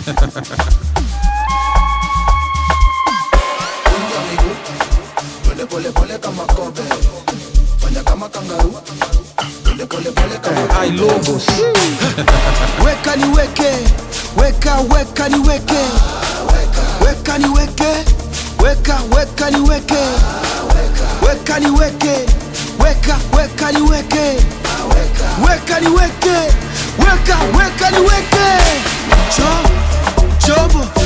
Pole pole pole kama kobe, fanya kama kangaroo. Pole pole pole kama Ay lobos. Weka ni weke, weka ni weke, weka ni weke, weka ni weke, weka ni weke, weka ni weke, weka ni weke, weka ni weke. Chobo